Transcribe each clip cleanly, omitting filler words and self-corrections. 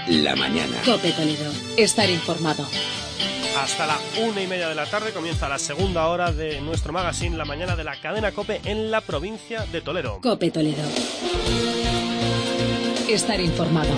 la mañana. COPE Toledo. Estar informado. Hasta la 1:30 de la tarde comienza la segunda hora de nuestro magazine, La Mañana, de la cadena COPE en la provincia de Toledo. COPE Toledo. Estar informado.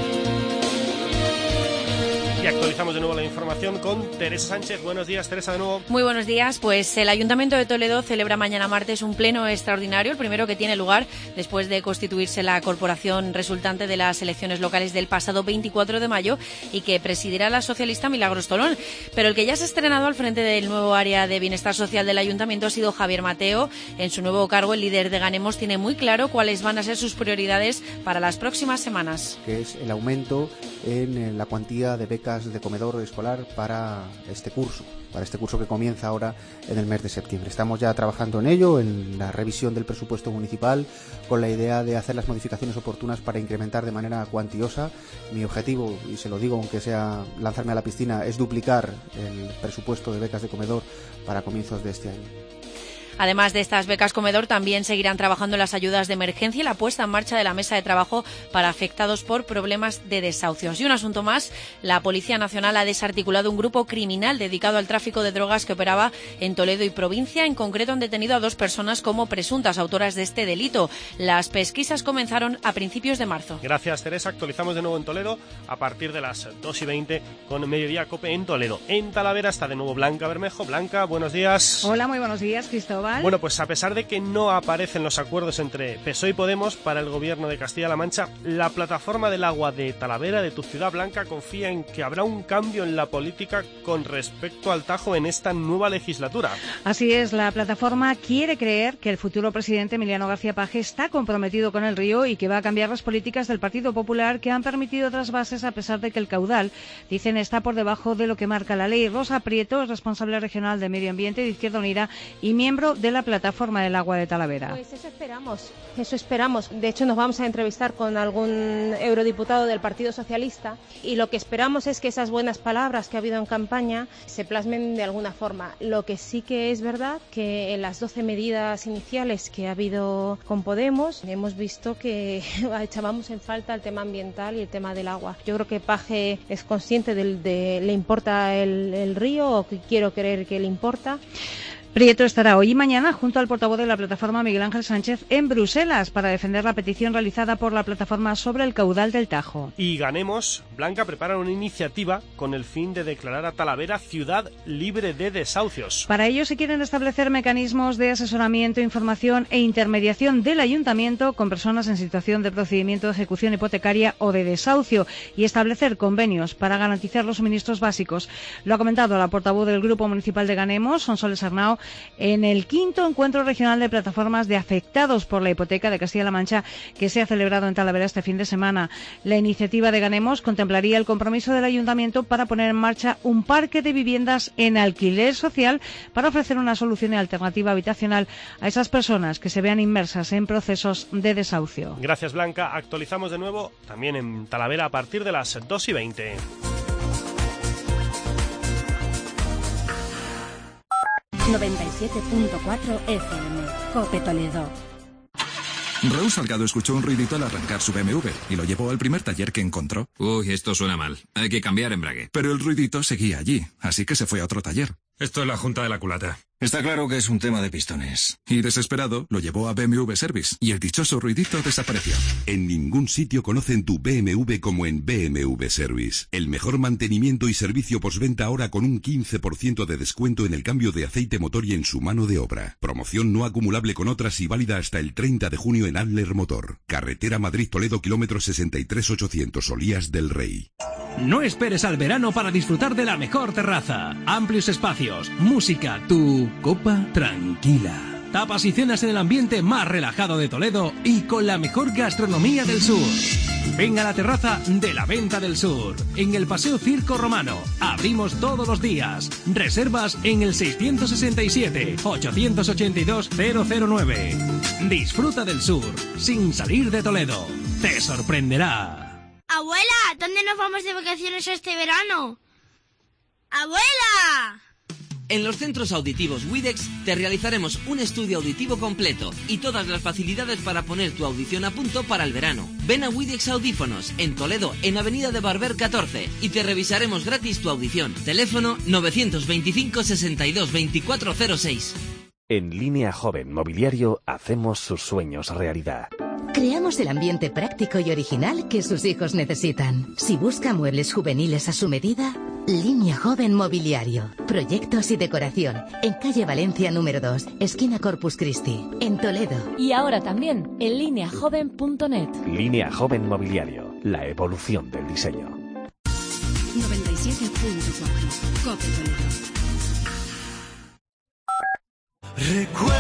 Y actualizamos de nuevo la información con Teresa Sánchez. Buenos días, Teresa, de nuevo. Muy buenos días. Pues el Ayuntamiento de Toledo celebra mañana martes un pleno extraordinario, el primero que tiene lugar después de constituirse la corporación resultante de las elecciones locales del pasado 24 de mayo y que presidirá la socialista Milagros Tolón. Pero el que ya se ha estrenado al frente del nuevo área de bienestar social del Ayuntamiento ha sido Javier Mateo. En su nuevo cargo, el líder de Ganemos tiene muy claro cuáles van a ser sus prioridades para las próximas semanas. Que es el aumento en la cuantía de becas de comedor escolar para este curso que comienza ahora en el mes de septiembre. Estamos ya trabajando en ello, en la revisión del presupuesto municipal, con la idea de hacer las modificaciones oportunas para incrementar de manera cuantiosa. Mi objetivo, y se lo digo aunque sea lanzarme a la piscina, es duplicar el presupuesto de becas de comedor para comienzos de este año. Además de estas becas comedor, también seguirán trabajando las ayudas de emergencia y la puesta en marcha de la mesa de trabajo para afectados por problemas de desahucios. Y un asunto más, la Policía Nacional ha desarticulado un grupo criminal dedicado al tráfico de drogas que operaba en Toledo y provincia. En concreto, han detenido a 2 personas como presuntas autoras de este delito. Las pesquisas comenzaron a principios de marzo. Gracias, Teresa. Actualizamos de nuevo en Toledo a partir de las 2:20 con Mediodía COPE en Toledo. En Talavera está de nuevo Blanca Bermejo. Blanca, buenos días. Hola, muy buenos días, Cristóbal. Bueno, pues a pesar de que no aparecen los acuerdos entre PSOE y Podemos para el gobierno de Castilla-La Mancha, la plataforma del agua de Talavera, de tu ciudad, Blanca, confía en que habrá un cambio en la política con respecto al Tajo en esta nueva legislatura. Así es, la plataforma quiere creer que el futuro presidente Emiliano García Paje está comprometido con el río y que va a cambiar las políticas del Partido Popular que han permitido otras bases a pesar de que el caudal, dicen, está por debajo de lo que marca la ley. Rosa Prieto es responsable regional de Medio Ambiente de Izquierda Unida y miembro de la plataforma del agua de Talavera. Pues eso esperamos. De hecho, nos vamos a entrevistar con algún eurodiputado del Partido Socialista y lo que esperamos es que esas buenas palabras que ha habido en campaña se plasmen de alguna forma. Lo que sí que es verdad que en las 12 medidas iniciales que ha habido con Podemos hemos visto que echábamos en falta el tema ambiental y el tema del agua. Yo creo que Paje es consciente de le importa el río, o que quiero creer que le importa. Prieto estará hoy y mañana junto al portavoz de la plataforma, Miguel Ángel Sánchez, en Bruselas para defender la petición realizada por la plataforma sobre el caudal del Tajo. Y Ganemos, Blanca, prepara una iniciativa con el fin de declarar a Talavera ciudad libre de desahucios. Para ello se quieren establecer mecanismos de asesoramiento, información e intermediación del ayuntamiento con personas en situación de procedimiento de ejecución hipotecaria o de desahucio y establecer convenios para garantizar los suministros básicos. Lo ha comentado la portavoz del Grupo Municipal de Ganemos, Sonsoles Arnao, en el 5º Encuentro Regional de Plataformas de Afectados por la Hipoteca de Castilla-La Mancha, que se ha celebrado en Talavera este fin de semana. La iniciativa de Ganemos contemplaría el compromiso del Ayuntamiento para poner en marcha un parque de viviendas en alquiler social para ofrecer una solución y alternativa habitacional a esas personas que se vean inmersas en procesos de desahucio. Gracias, Blanca. Actualizamos de nuevo también en Talavera a partir de las 2:20. 97.4 FM. COPE Toledo. Raúl Salgado escuchó un ruidito al arrancar su BMW y lo llevó al primer taller que encontró. Uy, esto suena mal. Hay que cambiar embrague. Pero el ruidito seguía allí, así que se fue a otro taller. Esto es la junta de la culata. Está claro que es un tema de pistones. Y desesperado, lo llevó a BMW Service y el dichoso ruidito desapareció. En ningún sitio conocen tu BMW como en BMW Service. El mejor mantenimiento y servicio postventa ahora con un 15% de descuento en el cambio de aceite motor y en su mano de obra. Promoción no acumulable con otras y válida hasta el 30 de junio en Adler Motor. Carretera Madrid-Toledo, kilómetro 63,800, Olías del Rey. No esperes al verano para disfrutar de la mejor terraza. Amplios espacios, música, tu copa tranquila. Tapas y cenas en el ambiente más relajado de Toledo y con la mejor gastronomía del sur. Ven a la terraza de la Venta del Sur, en el Paseo Circo Romano. Abrimos todos los días. Reservas en el 667-882-009. Disfruta del sur, sin salir de Toledo. Te sorprenderá. Abuela, ¿dónde nos vamos de vacaciones este verano? ¡Abuela! En los centros auditivos Widex te realizaremos un estudio auditivo completo y todas las facilidades para poner tu audición a punto para el verano. Ven a Widex Audífonos, en Toledo, en Avenida de Barber 14, y te revisaremos gratis tu audición. Teléfono 925 62 2406. En Línea Joven Mobiliario hacemos sus sueños realidad. Creamos el ambiente práctico y original que sus hijos necesitan. Si busca muebles juveniles a su medida, Línea Joven Mobiliario. Proyectos y decoración. En calle Valencia número 2, esquina Corpus Christi, en Toledo. Y ahora también en lineajoven.net. Línea Joven Mobiliario. La evolución del diseño. 97.4 COPE Toledo. Recuérdame,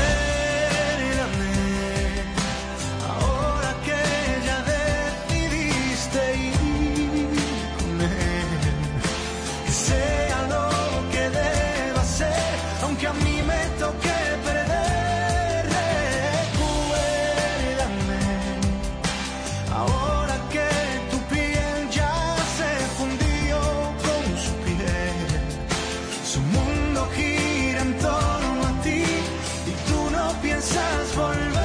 ahora que ya decidiste ir con él, que sea lo que deba ser, aunque a mí me toque perder. Recuérdame, ahora que tu piel ya se fundió con su piel, su mundo gira en torno a ti. Piensas volver.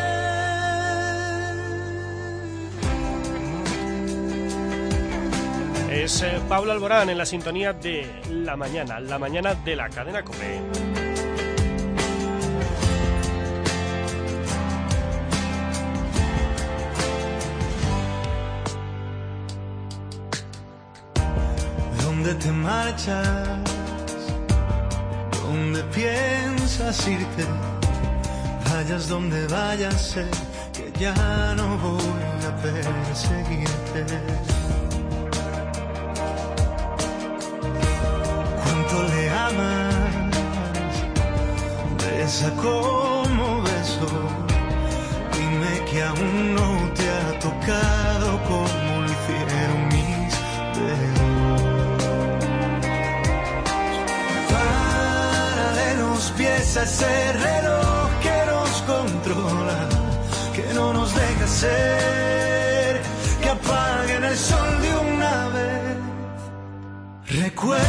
Es Pablo Alborán en la sintonía de la mañana de la cadena COPE. ¿Dónde te marchas? ¿Dónde piensas irte? Vayas donde vayas, sé que ya no voy a perseguirte. ¿Cuánto le amas? Besa como beso. Dime que aún no te ha tocado como lo hicieron mis dedos. Para de los pies a ese reloj controla, que no nos deja ser, que apaguen el sol de una vez. Recuérdame,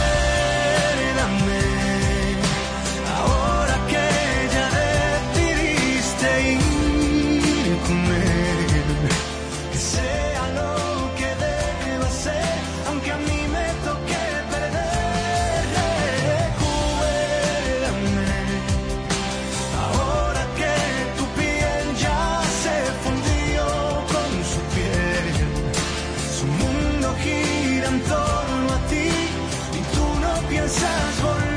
ahora que ya decidiste ir con él, que sea lo que deba ser, aunque a mí me toque perder. Recuérdame, ahora que tu piel ya se fundió con su piel, su mundo gira en torno a ti y tú no piensas volver.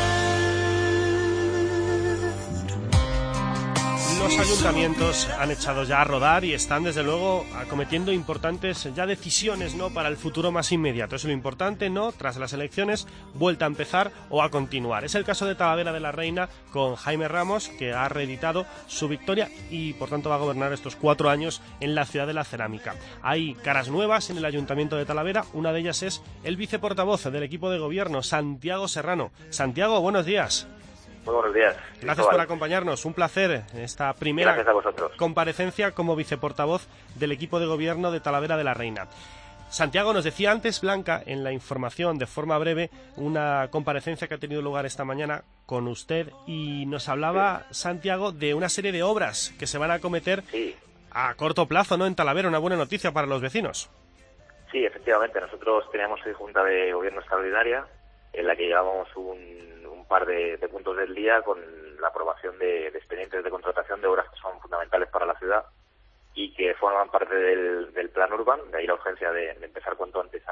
Los ayuntamientos han echado ya a rodar y están desde luego acometiendo importantes ya decisiones, ¿no?, para el futuro más inmediato. Es lo importante, ¿no?, tras las elecciones, vuelta a empezar o a continuar. Es el caso de Talavera de la Reina con Jaime Ramos, que ha reeditado su victoria y por tanto va a gobernar estos 4 años en la ciudad de la cerámica. Hay caras nuevas en el ayuntamiento de Talavera, una de ellas es el viceportavoz del equipo de gobierno, Santiago Serrano. Santiago, buenos días. Muy buenos días. Gracias por acompañarnos, un placer esta primera comparecencia como viceportavoz del equipo de gobierno de Talavera de la Reina. Santiago, nos decía antes Blanca en la información de forma breve una comparecencia que ha tenido lugar esta mañana con usted y nos hablaba, Santiago, de una serie de obras que se van a acometer a corto plazo, ¿no?, en Talavera. Una buena noticia para los vecinos. Sí, efectivamente, nosotros teníamos hoy junta de gobierno extraordinaria en la que llevamos un par de puntos del día con la aprobación de expedientes de contratación de obras que son fundamentales para la ciudad y que forman parte del plan urbano, de ahí la urgencia de empezar cuanto antes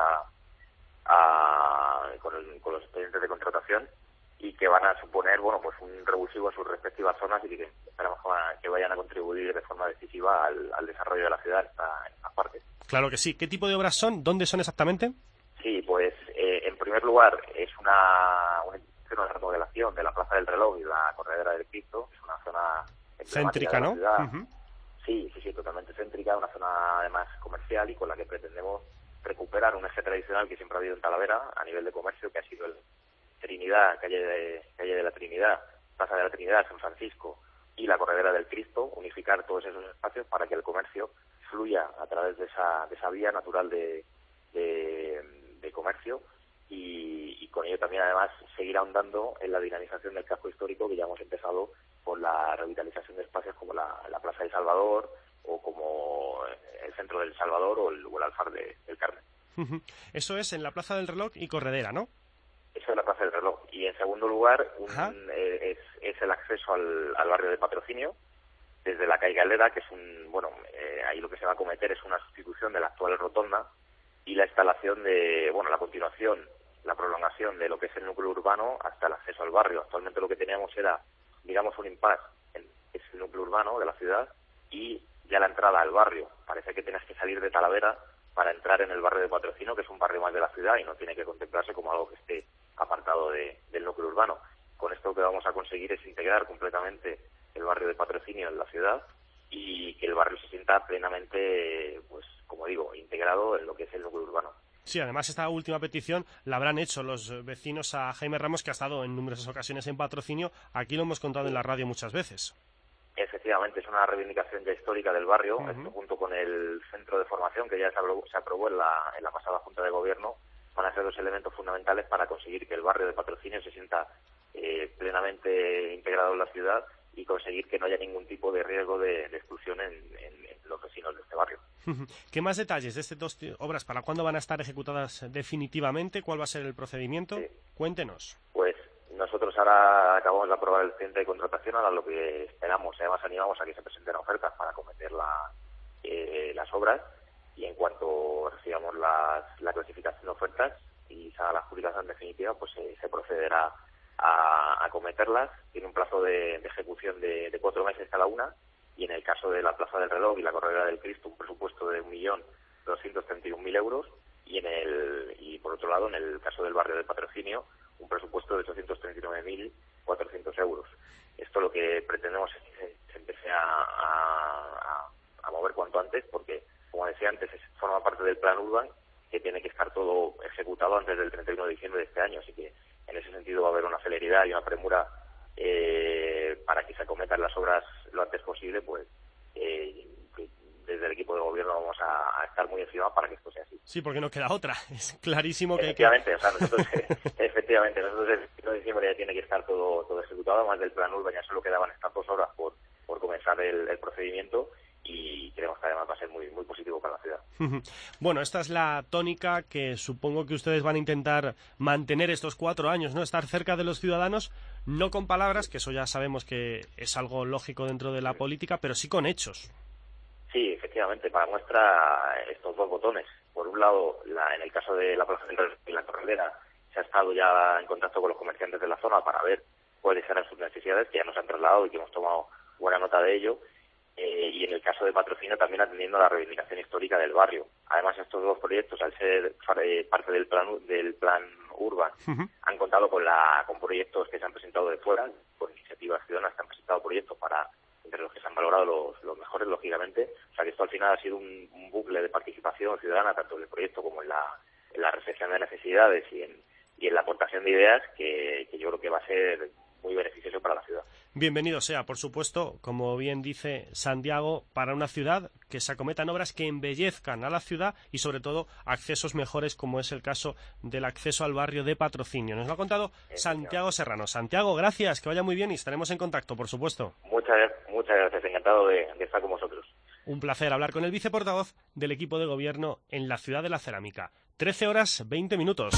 con los expedientes de contratación y que van a suponer, bueno, pues un revulsivo en sus respectivas zonas y que esperamos que vayan a contribuir de forma decisiva al desarrollo de la ciudad en esta parte. Claro que sí. ¿Qué tipo de obras son? ¿Dónde son exactamente? Sí, pues en primer lugar es una remodelación de la Plaza del Reloj y la Corredera del Cristo. Es una zona céntrica, ¿no? Uh-huh. Sí, totalmente céntrica, una zona además comercial y con la que pretendemos recuperar un eje tradicional que siempre ha habido en Talavera a nivel de comercio, que ha sido el Trinidad, calle de la Trinidad, Plaza de la Trinidad, San Francisco y la Corredera del Cristo, unificar todos esos espacios para que el comercio fluya a través de esa vía natural de comercio y con ello también además seguir ahondando en la dinamización del casco histórico, que ya hemos empezado con la revitalización de espacios como la Plaza de Salvador o como el Centro del Salvador o el Alfar del Carmen. Eso es en la Plaza del Reloj y Corredera, ¿no? Eso es la Plaza del Reloj. Y en segundo lugar es el acceso al barrio de Patrocinio desde la calle Galera, que es ahí lo que se va a acometer es una sustitución de la actual rotonda y la instalación de, la continuación, la prolongación de lo que es el núcleo urbano hasta el acceso al barrio. Actualmente lo que teníamos era, digamos, un impasse en ese núcleo urbano de la ciudad y ya la entrada al barrio. Parece que tienes que salir de Talavera para entrar en el barrio de Patrocinio, que es un barrio más de la ciudad y no tiene que contemplarse como algo que esté apartado del núcleo urbano. Con esto lo que vamos a conseguir es integrar completamente el barrio de Patrocinio en la ciudad y que el barrio se sienta plenamente, pues como digo, integrado en lo que es el núcleo urbano. Sí, además esta última petición la habrán hecho los vecinos a Jaime Ramos, que ha estado en numerosas ocasiones en Patrocinio. Aquí lo hemos contado en la radio muchas veces. Efectivamente, es una reivindicación ya histórica del barrio. Esto junto con el centro de formación que ya se aprobó en la pasada Junta de Gobierno, van a ser los elementos fundamentales para conseguir que el barrio de Patrocinio se sienta plenamente integrado en la ciudad y conseguir que no haya ningún tipo de riesgo de exclusión en los vecinos de este barrio. ¿Qué más detalles de estas dos obras? ¿Para cuándo van a estar ejecutadas definitivamente? ¿Cuál va a ser el procedimiento? Sí. Cuéntenos. Pues nosotros ahora acabamos de aprobar el expediente de contratación, ahora lo que esperamos, además animamos a que se presenten ofertas para acometer las obras y en cuanto recibamos la clasificación de ofertas y se haga la adjudicación definitiva, pues se procederá a acometerlas. Tiene un plazo de ejecución de 4 meses cada una y en el caso de la Plaza del Reloj y la Corredera del Cristo un presupuesto de 1.231.000 euros y por otro lado en el caso del barrio de Patrocinio un presupuesto de 839.400 euros. Esto lo que pretendemos es que se empiece a mover cuanto antes porque, como decía antes, forma parte del plan Urban que tiene que estar todo ejecutado antes del 31 de diciembre de este año, así que en ese sentido va a haber una celeridad y una premura para que se acometan las obras lo antes posible, pues desde el equipo de gobierno vamos a estar muy encima para que esto sea así. Sí, porque no queda otra, es clarísimo que efectivamente, o sea, nosotros efectivamente, nosotros el 1 de diciembre ya tiene que estar todo ejecutado, además del plan Urban ya solo quedaban estas 2 horas por comenzar el procedimiento y creemos que además va a ser muy, muy positivo para la ciudad. Bueno, esta es la tónica que supongo que ustedes van a intentar mantener estos 4 años, ¿no? Estar cerca de los ciudadanos, no con palabras, que eso ya sabemos que es algo lógico dentro de la política, pero sí con hechos. Sí, efectivamente, para muestra estos 2 botones. Por un lado, en el caso de la Plaza del Reloj y la Corredera, se ha estado ya en contacto con los comerciantes de la zona para ver cuáles eran sus necesidades, que ya nos han trasladado y que hemos tomado buena nota de ello. Y en el caso de Patrocinio también atendiendo a la reivindicación histórica del barrio. Además, estos 2 proyectos, al ser parte del plan Urban, han contado con proyectos que se han presentado de fuera, por iniciativas ciudadanas que han presentado proyectos entre los que se han valorado los mejores, lógicamente. O sea que esto al final ha sido un bucle de participación ciudadana, tanto en el proyecto como en la recepción de necesidades y en la aportación de ideas, que yo creo que va a ser muy beneficioso para la ciudad. Bienvenido sea, por supuesto, como bien dice Santiago, para una ciudad que se acometan obras que embellezcan a la ciudad y sobre todo accesos mejores, como es el caso del acceso al barrio de Patrocinio. Nos lo ha contado Santiago Serrano. Santiago, gracias, que vaya muy bien y estaremos en contacto, por supuesto. Muchas gracias, encantado de estar con vosotros. Un placer hablar con el viceportavoz del equipo de gobierno en la ciudad de la cerámica. 13:20.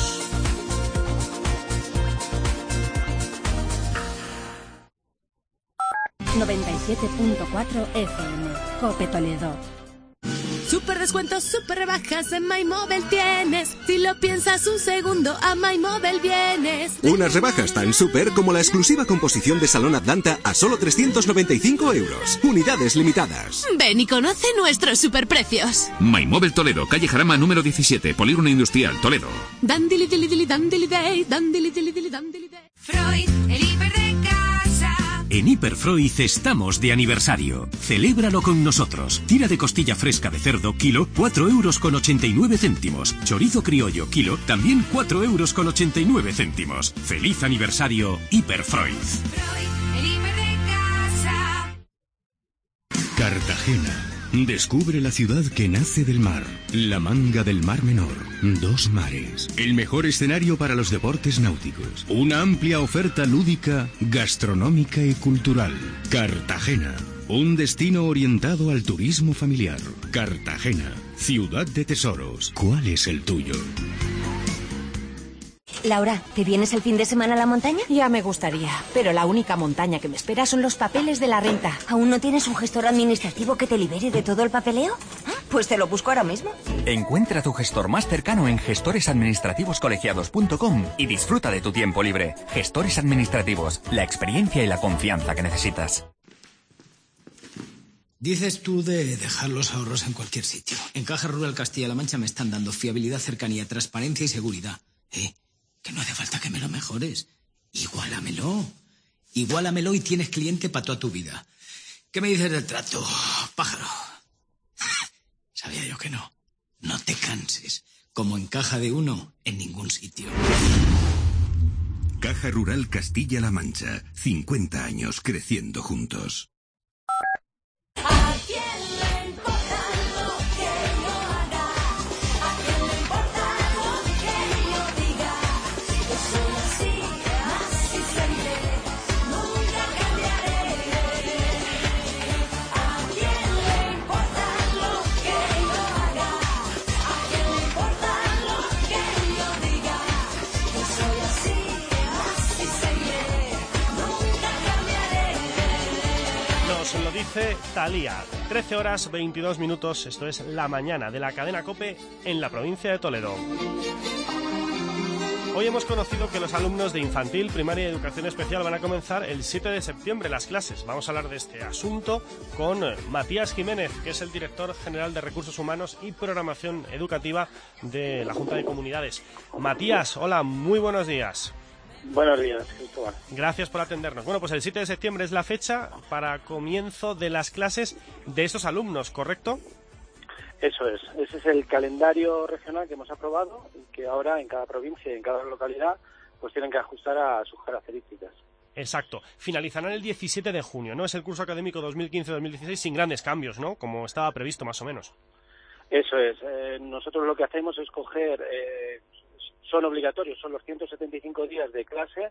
97.4 FM, Cope Toledo. Super descuentos, super rebajas en MyMobile tienes. Si lo piensas un segundo, a MyMobile vienes. Unas rebajas tan super como la exclusiva composición de Salón Atlanta a solo 395 euros. Unidades limitadas. Ven y conoce nuestros superprecios. MyMobile Toledo, calle Jarama número 17, Polígono Industrial, Toledo. Dandili dili dili dandili day, dandili dili dili dandili day. Freud, el hiper de casa. En Hiperfreud estamos de aniversario. Celébralo con nosotros. Tira de costilla fresca de cerdo, kilo, 4,89 euros. Chorizo criollo, kilo, también 4,89 euros. ¡Feliz aniversario, Hiperfreud! Freud, el hiper de casa. Cartagena, Descubre la ciudad que nace del mar, la Manga del Mar Menor, 2 mares, el mejor escenario para los deportes náuticos, una amplia oferta lúdica, gastronómica y cultural. Cartagena, un destino orientado al turismo familiar. Cartagena, ciudad de tesoros. ¿Cuál es el tuyo? Laura, ¿te vienes el fin de semana a la montaña? Ya me gustaría, pero la única montaña que me espera son los papeles de la renta. ¿Aún no tienes un gestor administrativo que te libere de todo el papeleo? Pues te lo busco ahora mismo. Encuentra tu gestor más cercano en gestoresadministrativoscolegiados.com y disfruta de tu tiempo libre. Gestores administrativos, la experiencia y la confianza que necesitas. Dices tú de dejar los ahorros en cualquier sitio. En Caja Rural Castilla-La Mancha me están dando fiabilidad, cercanía, transparencia y seguridad. Que no hace falta que me lo mejores. Igualamelo. Igualamelo y tienes cliente para toda tu vida. ¿Qué me dices del trato, pájaro? Sabía yo que no. No te canses. Como en Caja de Uno, en ningún sitio. Caja Rural Castilla-La Mancha. 50 años creciendo juntos. Lo dice Thalía. 13 horas 22 minutos, esto es La Mañana de la cadena COPE en la provincia de Toledo. Hoy hemos conocido que los alumnos de infantil, primaria y educación especial van a comenzar el 7 de septiembre las clases. Vamos a hablar de este asunto con Matías Jiménez, que es el director general de Recursos Humanos y Programación Educativa de la Junta de Comunidades. Matías, hola, muy buenos días. Buenos días, Cristóbal. Gracias por atendernos. Bueno, pues el 7 de septiembre es la fecha para comienzo de las clases de estos alumnos, ¿correcto? Eso es. Ese es el calendario regional que hemos aprobado y que ahora en cada provincia y en cada localidad pues tienen que ajustar a sus características. Exacto. Finalizarán el 17 de junio, ¿no? Es el curso académico 2015-2016 sin grandes cambios, ¿no? Como estaba previsto más o menos. Eso es. Nosotros lo que hacemos es coger... son obligatorios, son los 175 días de clase,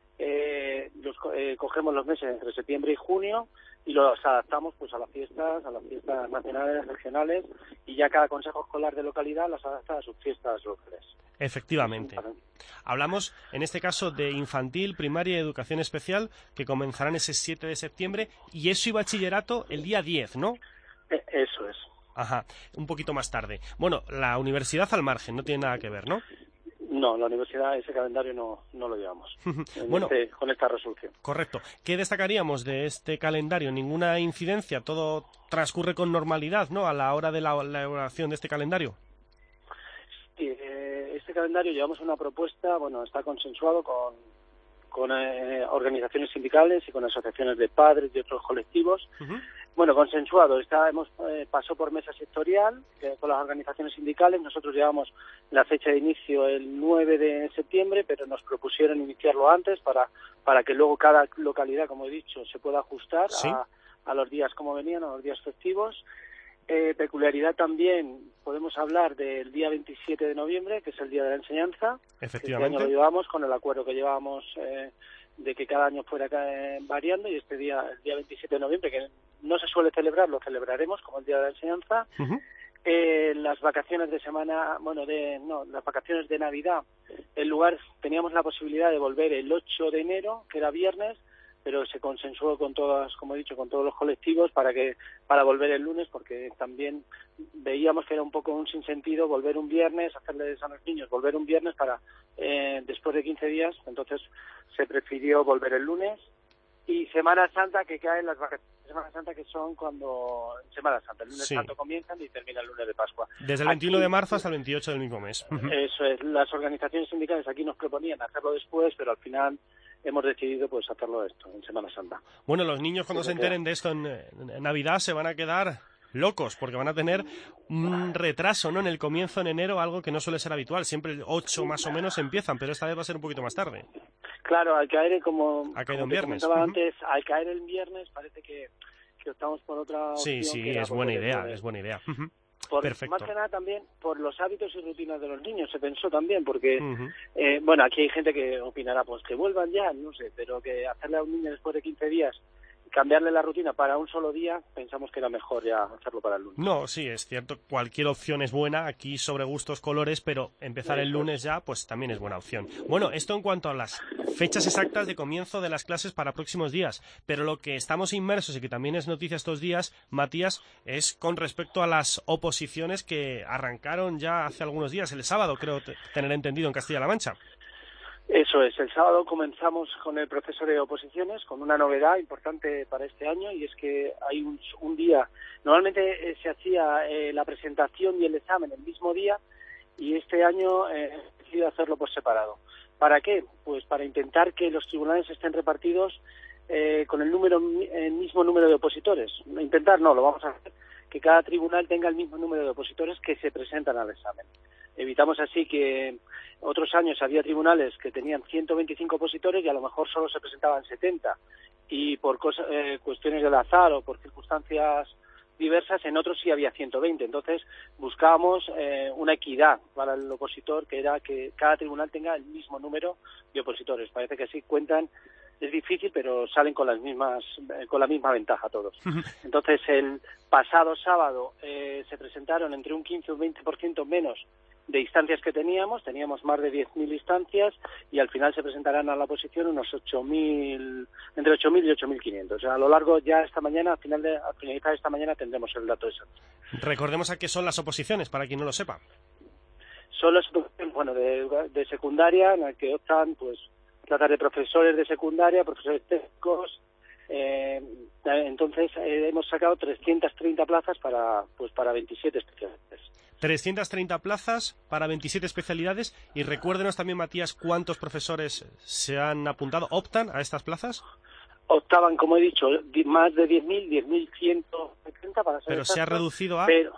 cogemos los meses entre septiembre y junio y los adaptamos pues a las fiestas nacionales, regionales, y ya cada consejo escolar de localidad las adapta a sus fiestas locales. Efectivamente. Hablamos en este caso de infantil, primaria y educación especial, que comenzarán ese 7 de septiembre, y ESO y bachillerato el día 10, ¿no? Eso es. Ajá, un poquito más tarde. Bueno, la universidad al margen, no tiene nada que ver, ¿no? No, la universidad, ese calendario no lo llevamos bueno, con esta resolución. Correcto. ¿Qué destacaríamos de este calendario? ¿Ninguna incidencia? ¿Todo transcurre con normalidad, no, a la hora de la elaboración de este calendario? Sí, este calendario llevamos una propuesta, bueno, está consensuado con organizaciones sindicales y con asociaciones de padres y otros colectivos. Bueno, consensuado, pasó por mesa sectorial con las organizaciones sindicales. Nosotros llevamos la fecha de inicio el 9 de septiembre, pero nos propusieron iniciarlo antes para que luego cada localidad, como he dicho, se pueda ajustar a los días como venían, a los días festivos. Peculiaridad también, podemos hablar del día 27 de noviembre, que es el Día de la Enseñanza. Efectivamente. Este año lo llevamos con el acuerdo que llevábamos de que cada año fuera variando, y el día 27 de noviembre, que no se suele celebrar, lo celebraremos como el Día de la Enseñanza. Las vacaciones de semana, las vacaciones de Navidad, teníamos la posibilidad de volver el 8 de enero, que era viernes, pero se consensuó con todas, como he dicho, con todos los colectivos para volver el lunes, porque también veíamos que era un poco un sinsentido volver un viernes, hacerles a los niños volver un viernes para después de 15 días. Entonces se prefirió volver el lunes. Y Semana Santa, que caen las vacaciones de Semana Santa, que son cuando Semana Santa, el lunes santo comienzan y termina el lunes de Pascua. Desde el 21 de marzo hasta el 28 del mismo mes. Eso es. Las organizaciones sindicales aquí nos proponían hacerlo después, pero al final hemos decidido pues hacerlo en Semana Santa. Bueno, los niños cuando se enteren de esto en Navidad se van a quedar locos, porque van a tener un retraso, ¿no?, en el comienzo en enero, algo que no suele ser habitual. Siempre el 8 más o menos empiezan, pero esta vez va a ser un poquito más tarde. Claro, al caer, ha caído en viernes. Antes, al caer el viernes parece que que optamos por otra opción. Sí, es buena idea, es buena idea. Perfecto. Más que nada también por los hábitos y rutinas de los niños, se pensó también, porque, bueno, aquí hay gente que opinará, pues que vuelvan ya, no sé, pero que hacerle a un niño después de 15 días, cambiarle la rutina para un solo día, pensamos que era mejor ya hacerlo para el lunes. No, sí, es cierto, cualquier opción es buena, aquí sobre gustos colores, pero empezar el lunes ya, pues también es buena opción. Bueno, esto en cuanto a las fechas exactas de comienzo de las clases para próximos días, pero lo que estamos inmersos y que también es noticia estos días, Matías, es con respecto a las oposiciones que arrancaron ya hace algunos días, el sábado, creo tener entendido, en Castilla-La Mancha. Eso es, el sábado comenzamos con el proceso de oposiciones, con una novedad importante para este año, y es que hay un día, normalmente se hacía la presentación y el examen el mismo día, y este año he decidido hacerlo por separado. ¿Para qué? Pues para intentar que los tribunales estén repartidos con el mismo número de opositores. Intentar no, lo vamos a hacer, que cada tribunal tenga el mismo número de opositores que se presentan al examen. Evitamos así que otros años había tribunales que tenían 125 opositores y a lo mejor solo se presentaban 70, y por cuestiones del azar o por circunstancias diversas, en otros sí había 120. Entonces buscábamos una equidad para el opositor, que era que cada tribunal tenga el mismo número de opositores. Parece que sí cuentan, es difícil, pero salen con la misma ventaja todos. Entonces el pasado sábado se presentaron entre un 15 y un 20% menos de instancias que teníamos más de 10.000 instancias, y al final se presentarán a la oposición unos 8.000, entre 8.000 y 8.500. O sea, a lo largo ya esta mañana, al finalizar esta mañana tendremos el dato exacto. Recordemos a qué son las oposiciones, para quien no lo sepa. Son las oposiciones, bueno, de secundaria, en las que optan, pues, tratar de profesores de secundaria, profesores técnicos. Entonces hemos sacado 330 plazas para 27 especialidades. 330 plazas para 27 especialidades, y recuérdenos también, Matías, ¿cuántos profesores se han apuntado, optan a estas plazas? Optaban, como he dicho, más de 10.170 para ser Pero exacto, se ha reducido a... Pero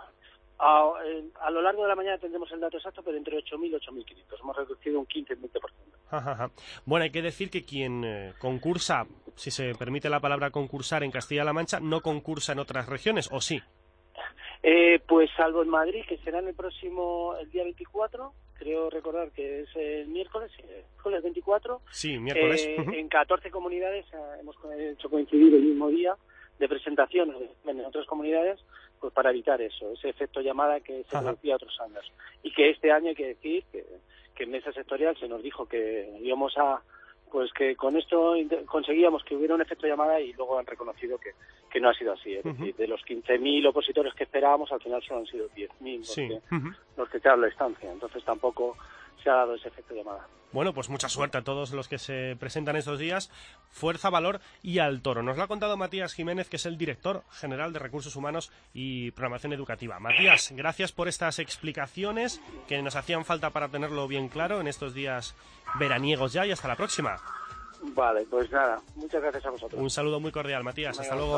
a lo largo de la mañana tendremos el dato exacto, pero entre 8.000 y 8.500. Hemos reducido un 15-20%. Bueno, hay que decir que quien concursa, si se permite la palabra concursar, en Castilla-La Mancha, no concursa en otras regiones, ¿o sí? Pues salvo en Madrid, que será el día 24, creo recordar que es el miércoles 24. Sí, miércoles. En 14 comunidades hemos hecho coincidir el mismo día de presentación en otras comunidades, pues para evitar ese efecto llamada que se producía otros años. Y que este año hay que decir que en mesa sectorial se nos dijo que íbamos a... pues que con esto conseguíamos que hubiera un efecto llamada, y luego han reconocido que no ha sido así. Es decir, de los 15.000 opositores que esperábamos, al final solo han sido 10.000 los que quedan la estancia. Entonces tampoco se ha dado ese efecto llamada. Bueno, pues mucha suerte a todos los que se presentan estos días. Fuerza, valor y al toro. Nos lo ha contado Matías Jiménez, que es el director general de Recursos Humanos y Programación Educativa. Matías, gracias por estas explicaciones que nos hacían falta para tenerlo bien claro en estos días veraniegos ya, y hasta la próxima. Vale, pues nada, muchas gracias a vosotros. Un saludo muy cordial, Matías. Hasta luego.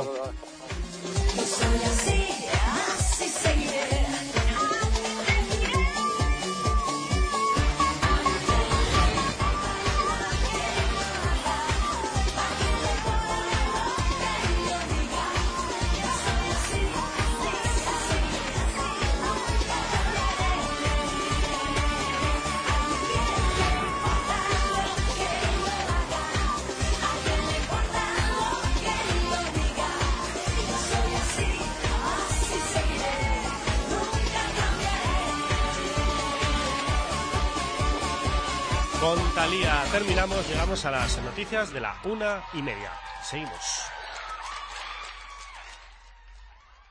Con Thalía terminamos, llegamos a las noticias de la 1:30. Seguimos.